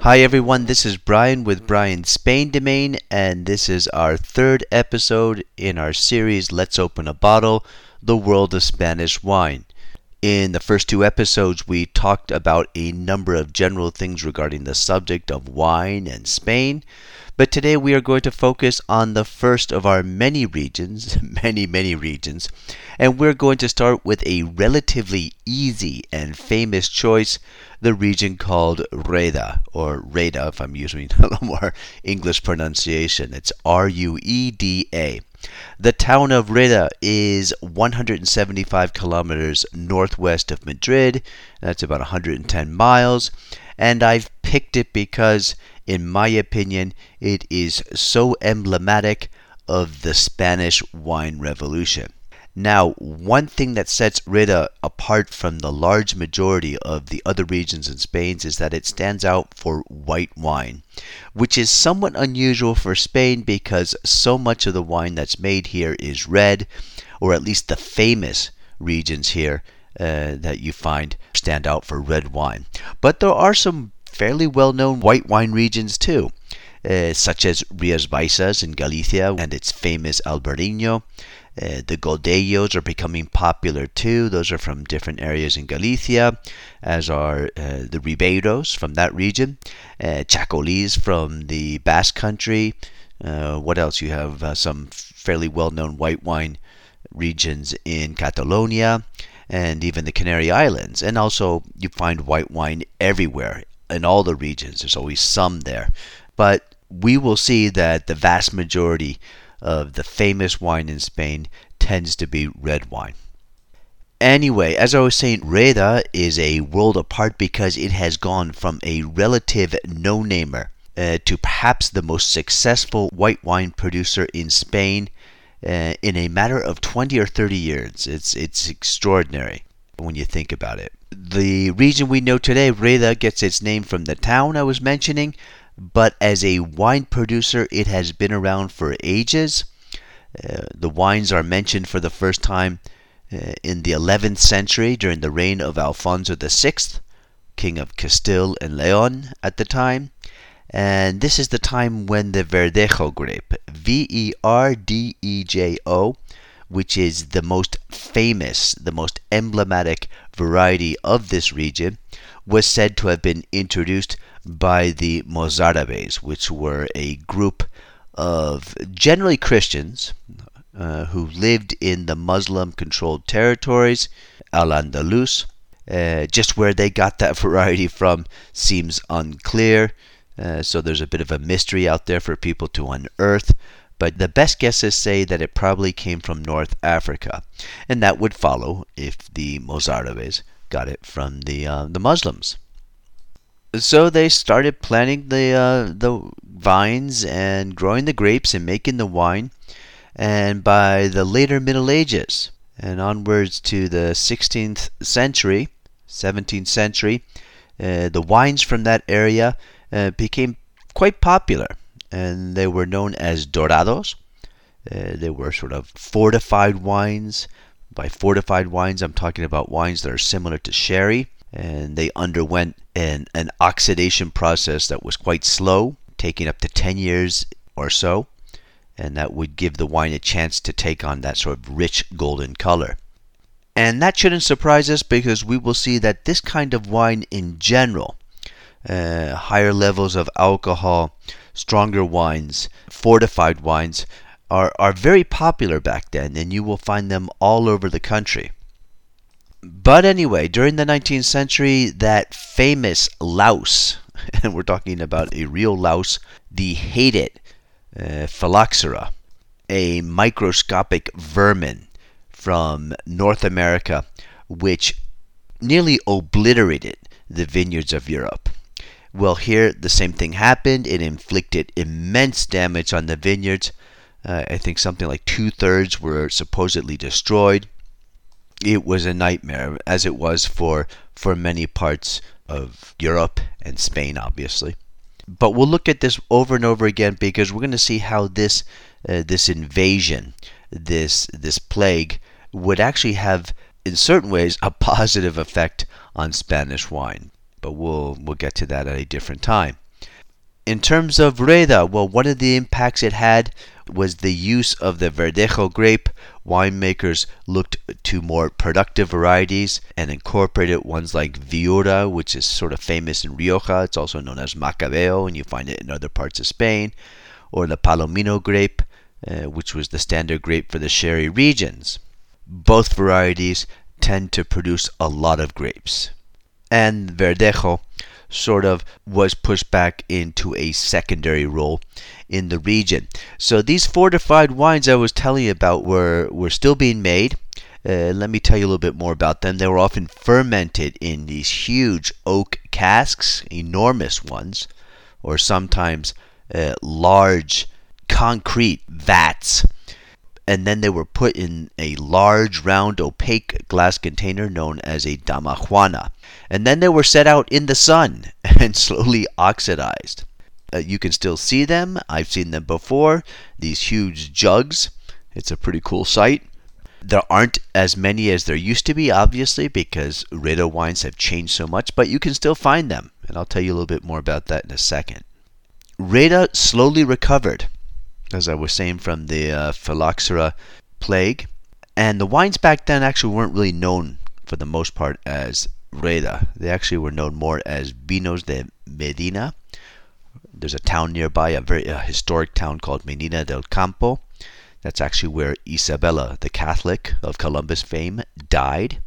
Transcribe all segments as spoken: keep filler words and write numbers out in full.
Hi everyone, this is Brian with Brian's Spain Domain, and this is our third episode in our series Let's Open a Bottle, The World of Spanish Wine. In the first two episodes, we talked about a number of general things regarding the subject of wine and Spain, but today we are going to focus on the first of our many regions, many, many regions, and we're going to start with a relatively easy and famous choice, the region called Rueda, or Reda if I'm using a little more English pronunciation. It's R U E D A. The town of Rueda is one hundred seventy-five kilometers northwest of Madrid. That's about one hundred ten miles. And I've picked it because, in my opinion, it is so emblematic of the Spanish wine revolution. Now, one thing that sets Rueda apart from the large majority of the other regions in Spain is that it stands out for white wine, which is somewhat unusual for Spain because so much of the wine that's made here is red, or at least the famous regions here uh, that you find stand out for red wine. But there are some fairly well-known white wine regions too, uh, such as Rías Baixas in Galicia and its famous Albarino. Uh, the Godellos are becoming popular too. Those are from different areas in Galicia, as are uh, the Ribeiros from that region, uh, Chacolís from the Basque Country. Uh, what else? You have uh, some fairly well-known white wine regions in Catalonia and even the Canary Islands. And also you find white wine everywhere in all the regions. There's always some there. But we will see that the vast majority of the famous wine in Spain tends to be red wine. Anyway, as I was saying, Rueda is a world apart because it has gone from a relative no-namer uh, to perhaps the most successful white wine producer in Spain uh, in a matter of twenty or thirty years. It's, it's extraordinary when you think about it. The region we know today, Rueda, gets its name from the town I was mentioning, but as a wine producer, it has been around for ages. Uh, the wines are mentioned for the first time uh, in the eleventh century during the reign of Alfonso the Sixth, King of Castile and Leon at the time. And this is the time when the Verdejo grape, V E R D E J O, which is the most famous, the most emblematic variety of this region, was said to have been introduced by the Mozárabes, which were a group of generally Christians uh, who lived in the Muslim-controlled territories, Al-Andalus. Uh, just where they got that variety from seems unclear, uh, so there's a bit of a mystery out there for people to unearth. But the best guesses say that it probably came from North Africa, and that would follow if the Mozárabes got it from the uh, the Muslims. So they started planting the uh, the vines and growing the grapes and making the wine, and by the later Middle Ages and onwards to the sixteenth century, seventeenth century, uh, the wines from that area uh, became quite popular. And they were known as dorados. Uh, they were sort of fortified wines. By fortified wines, I'm talking about wines that are similar to sherry. And they underwent an, an oxidation process that was quite slow, taking up to ten years or so. And that would give the wine a chance to take on that sort of rich golden color. And that shouldn't surprise us because we will see that this kind of wine in general, uh, higher levels of alcohol, stronger wines, fortified wines, are, are very popular back then, and you will find them all over the country. But anyway, during the nineteenth century, that famous louse, and we're talking about a real louse, the hated uh, phylloxera, a microscopic vermin from North America, which nearly obliterated the vineyards of Europe. Well, here the same thing happened. It inflicted immense damage on the vineyards. Uh, I think something like two-thirds were supposedly destroyed. It was a nightmare, as it was for, for many parts of Europe and Spain, obviously. But we'll look at this over and over again because we're going to see how this uh, this invasion, this this plague, would actually have, in certain ways, a positive effect on Spanish wine. But we'll we'll get to that at a different time. In terms of Reda, well, one of the impacts it had was the use of the Verdejo grape. Winemakers looked to more productive varieties and incorporated ones like Viura, which is sort of famous in Rioja. It's also known as Macabeo, and you find it in other parts of Spain. Or the Palomino grape, uh, which was the standard grape for the sherry regions. Both varieties tend to produce a lot of grapes. And Verdejo sort of was pushed back into a secondary role in the region. So these fortified wines I was telling you about were, were still being made. Uh, let me tell you a little bit more about them. They were often fermented in these huge oak casks, enormous ones, or sometimes uh, large concrete vats. And then they were put in a large, round, opaque glass container known as a damajuana. And then they were set out in the sun and slowly oxidized. Uh, you can still see them. I've seen them before. These huge jugs. It's a pretty cool sight. There aren't as many as there used to be, obviously, because Reda wines have changed so much, but you can still find them. And I'll tell you a little bit more about that in a second. Reda slowly recovered, as I was saying, from the uh, phylloxera plague. And the wines back then actually weren't really known, for the most part, as Reda. They actually were known more as Vinos de Medina. There's a town nearby, a very uh, historic town called Medina del Campo. That's actually where Isabella, the Catholic of Columbus fame, died.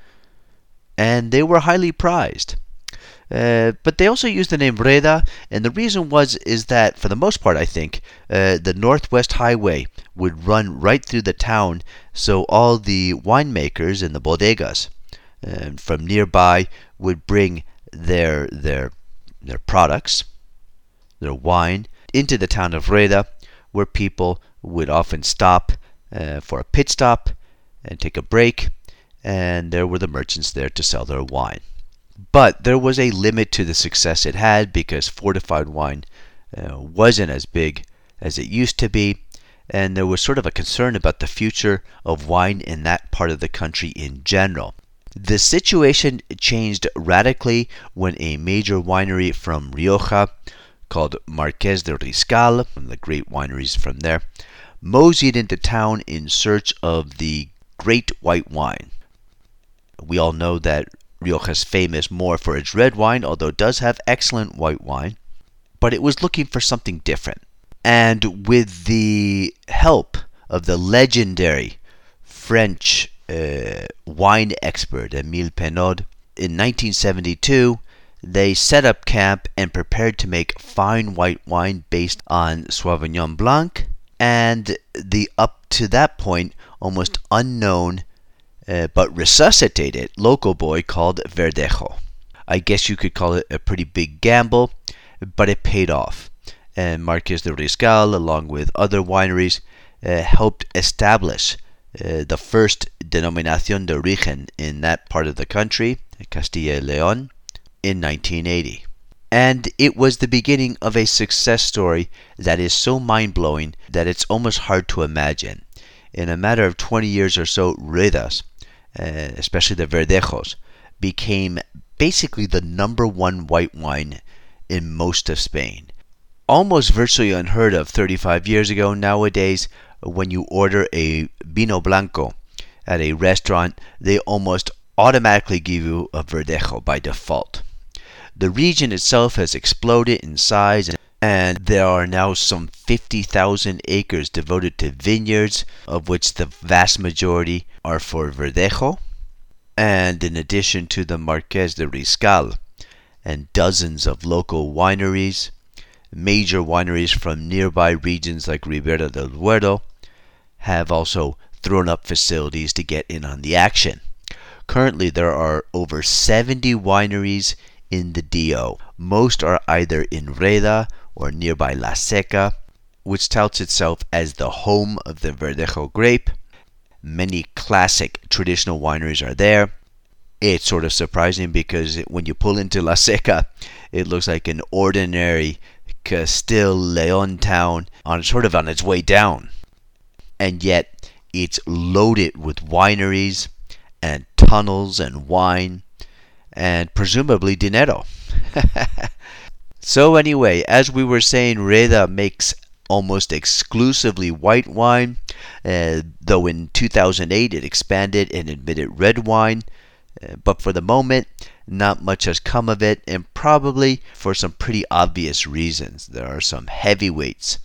And they were highly prized. Uh, but they also used the name Reda, and the reason was is that, for the most part, I think, uh, the Northwest Highway would run right through the town, so all the winemakers and the bodegas uh, from nearby would bring their their their products, their wine, into the town of Reda, where people would often stop uh, for a pit stop and take a break, and there were the merchants there to sell their wine. But there was a limit to the success it had, because fortified wine uh, wasn't as big as it used to be, and there was sort of a concern about the future of wine in that part of the country in general. The situation changed radically when a major winery from Rioja, called Marqués de Riscal, one of the great wineries from there, moseyed into town in search of the great white wine. We all know that Rioja is famous more for its red wine, although it does have excellent white wine, but it was looking for something different. And with the help of the legendary French uh, wine expert Émile Pinaud, in nineteen seventy-two, they set up camp and prepared to make fine white wine based on Sauvignon Blanc and the up to that point almost unknown Uh, but resuscitated local boy called Verdejo. I guess you could call it a pretty big gamble, but it paid off. And Marqués de Riscal, along with other wineries, uh, helped establish uh, the first denominación de origen in that part of the country, Castilla y León, in nineteen eighty. And it was the beginning of a success story that is so mind-blowing that it's almost hard to imagine. In a matter of twenty years or so, Redas, Uh, especially the Verdejos, became basically the number one white wine in most of Spain. Almost virtually unheard of thirty-five years ago. Nowadays, when you order a Vino Blanco at a restaurant, they almost automatically give you a Verdejo by default. The region itself has exploded in size, and there are now some fifty thousand acres devoted to vineyards, of which the vast majority are for Verdejo. And in addition to the Marqués de Riscal and dozens of local wineries, major wineries from nearby regions like Ribera del Duero have also thrown up facilities to get in on the action. Currently, there are over seventy wineries in the D O. Most are either in Reda or nearby La Seca, which touts itself as the home of the Verdejo grape. Many classic traditional wineries are there. It's sort of surprising because when you pull into La Seca, it looks like an ordinary Castile León town on sort of on its way down. And yet it's loaded with wineries and tunnels and wine and presumably dinero. So anyway, as we were saying, Reda makes almost exclusively white wine, uh, though in two thousand eight it expanded and admitted red wine. Uh, but for the moment, not much has come of it, and probably for some pretty obvious reasons. There are some heavyweights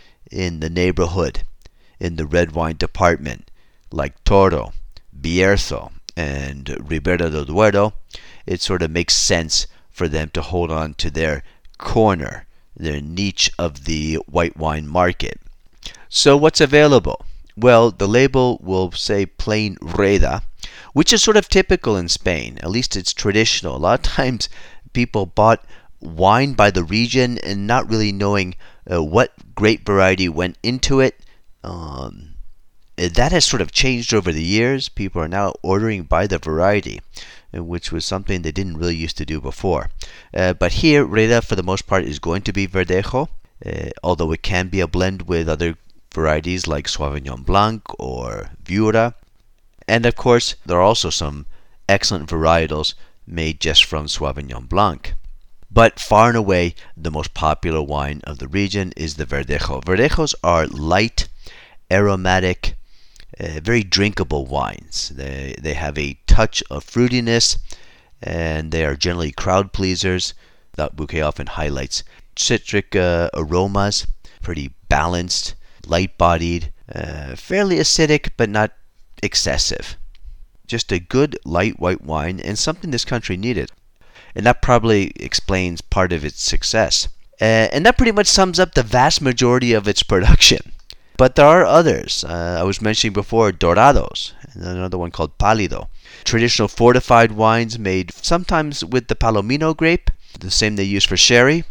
in the neighborhood, in the red wine department, like Toro, Bierzo, and Ribera del Duero. It sort of makes sense for them to hold on to their corner, their niche of the white wine market. So what's available? Well, the label will say plain Reda, which is sort of typical in Spain. At least it's traditional. A lot of times people bought wine by the region and not really knowing uh, what grape variety went into it. Um, that has sort of changed over the years. People are now ordering by the variety, which was something they didn't really used to do before. Uh, but here, Reda, for the most part, is going to be Verdejo, uh, although it can be a blend with other varieties like Sauvignon Blanc or Viura. And of course, there are also some excellent varietals made just from Sauvignon Blanc. But far and away, the most popular wine of the region is the Verdejo. Verdejos are light, aromatic, uh, very drinkable wines. They, they have a touch of fruitiness, and they are generally crowd pleasers. That bouquet often highlights citric uh, aromas, pretty balanced, light-bodied, uh, fairly acidic, but not excessive. Just a good light white wine, and something this country needed. And that probably explains part of its success. Uh, and that pretty much sums up the vast majority of its production. But there are others. Uh, I was mentioning before Dorados, and another one called Pálido. Traditional fortified wines made sometimes with the Palomino grape, the same they use for sherry.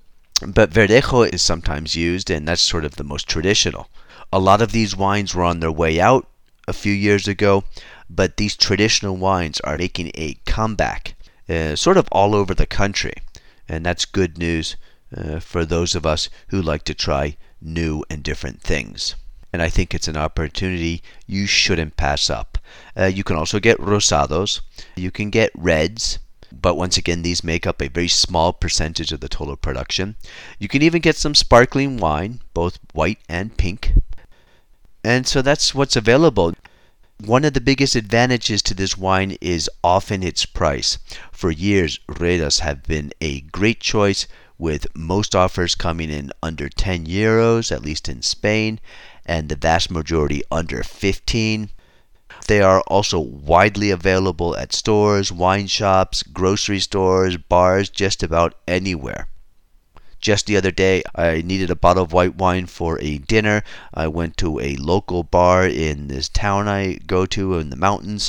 But Verdejo is sometimes used, and that's sort of the most traditional. A lot of these wines were on their way out a few years ago, but these traditional wines are making a comeback, uh, sort of all over the country. And that's good news uh, for those of us who like to try new and different things. And I think it's an opportunity you shouldn't pass up. Uh, you can also get rosados. You can get reds. But once again, these make up a very small percentage of the total production. You can even get some sparkling wine, both white and pink. And so that's what's available. One of the biggest advantages to this wine is often its price. For years, Redas have been a great choice, with most offers coming in under ten euros, at least in Spain, and the vast majority under fifteen. They are also widely available at stores, wine shops, grocery stores, bars, just about anywhere. Just the other day, I needed a bottle of white wine for a dinner. I went to a local bar in this town I go to in the mountains.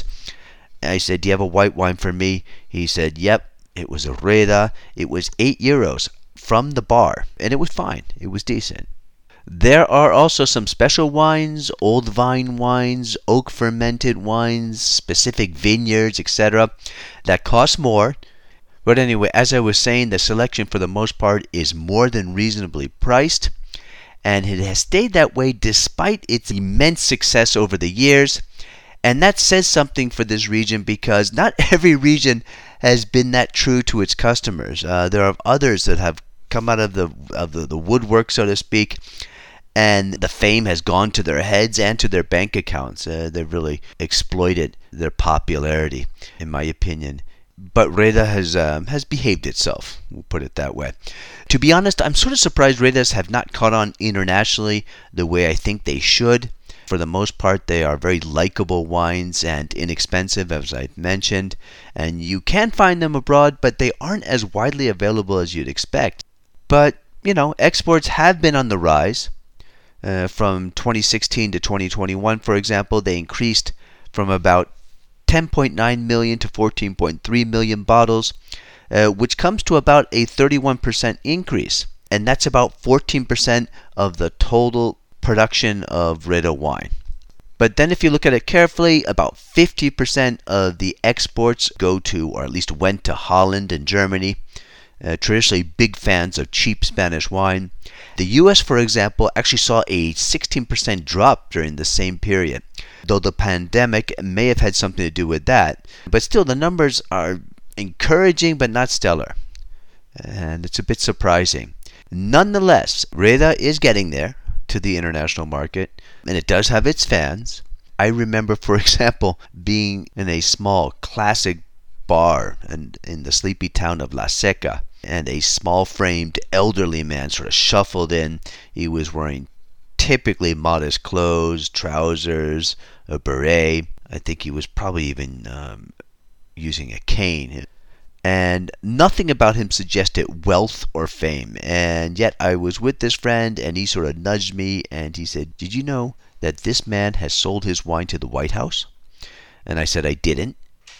I said, "Do you have a white wine for me?" He said, "Yep." It was a Reda. It was eight euros from the bar, and it was fine. It was decent. There are also some special wines, old vine wines, oak fermented wines, specific vineyards, et cetera, that cost more. But anyway, as I was saying, the selection for the most part is more than reasonably priced, and it has stayed that way despite its immense success over the years. And that says something for this region, because not every region has been that true to its customers. Uh, there are others that have come out of the of the, the woodwork, so to speak, and the fame has gone to their heads and to their bank accounts. Uh, they've really exploited their popularity, in my opinion. But Reda has um, has behaved itself, we'll put it that way. To be honest, I'm sort of surprised Redas have not caught on internationally the way I think they should. For the most part, they are very likable wines and inexpensive, as I've mentioned. And you can find them abroad, but they aren't as widely available as you'd expect. But, you know, exports have been on the rise. Uh, from twenty sixteen to twenty twenty-one, for example, they increased from about ten point nine million to fourteen point three million bottles, uh, which comes to about a thirty-one percent increase. And that's about fourteen percent of the total production of Reda wine. But then if you look at it carefully, about fifty percent of the exports go to, or at least went to, Holland and Germany. Uh, traditionally big fans of cheap Spanish wine. The U S, for example, actually saw a sixteen percent drop during the same period, though the pandemic may have had something to do with that. But still, the numbers are encouraging but not stellar. and it's a bit surprising. Nonetheless, Reda is getting there to the international market, and it does have its fans. I remember, for example, being in a small classic bar in, in the sleepy town of La Seca, and a small-framed elderly man sort of shuffled in. He was wearing typically modest clothes, trousers, a beret. I think he was probably even um, using a cane. And nothing about him suggested wealth or fame. And yet I was with this friend, and he sort of nudged me, and he said, "Did you know that this man has sold his wine to the White House?" And I said I didn't.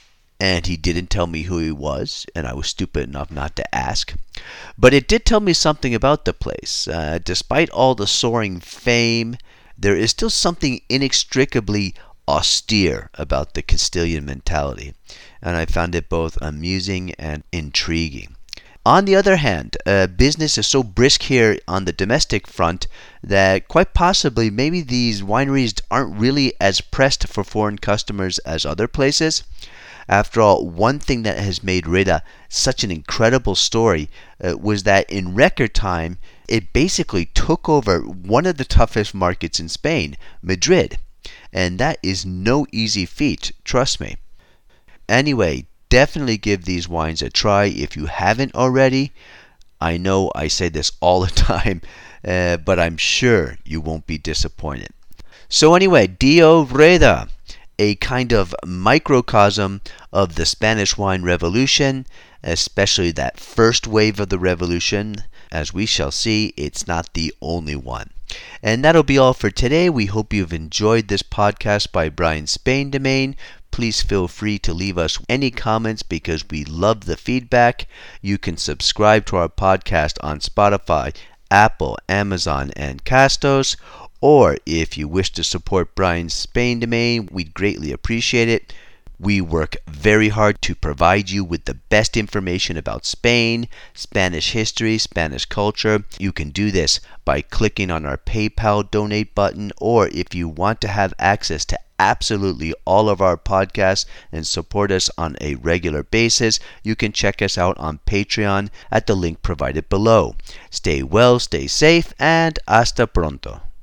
And he didn't tell me who he was, and I was stupid enough not to ask. But it did tell me something about the place. Uh, despite all the soaring fame, there is still something inextricably austere about the Castilian mentality, and I found it both amusing and intriguing. On the other hand, uh, business is so brisk here on the domestic front that quite possibly maybe these wineries aren't really as pressed for foreign customers as other places. After all, one thing that has made Reda such an incredible story uh, was that in record time, it basically took over one of the toughest markets in Spain, Madrid. And that is no easy feat, trust me. Anyway, definitely give these wines a try if you haven't already. I know I say this all the time, uh, but I'm sure you won't be disappointed. So anyway, Dio Reda, a kind of microcosm of the Spanish wine revolution, especially that first wave of the revolution. As we shall see, it's not the only one. And that'll be all for today. We hope you've enjoyed this podcast by Brian Spain Domain. Please feel free to leave us any comments because we love the feedback. You can subscribe to our podcast on Spotify, Apple, Amazon, and Castos. Or if you wish to support Brian Spain Domain, we'd greatly appreciate it. We work very hard to provide you with the best information about Spain, Spanish history, Spanish culture. You can do this by clicking on our PayPal donate button, or if you want to have access to absolutely all of our podcasts and support us on a regular basis, you can check us out on Patreon at the link provided below. Stay well, stay safe, and hasta pronto.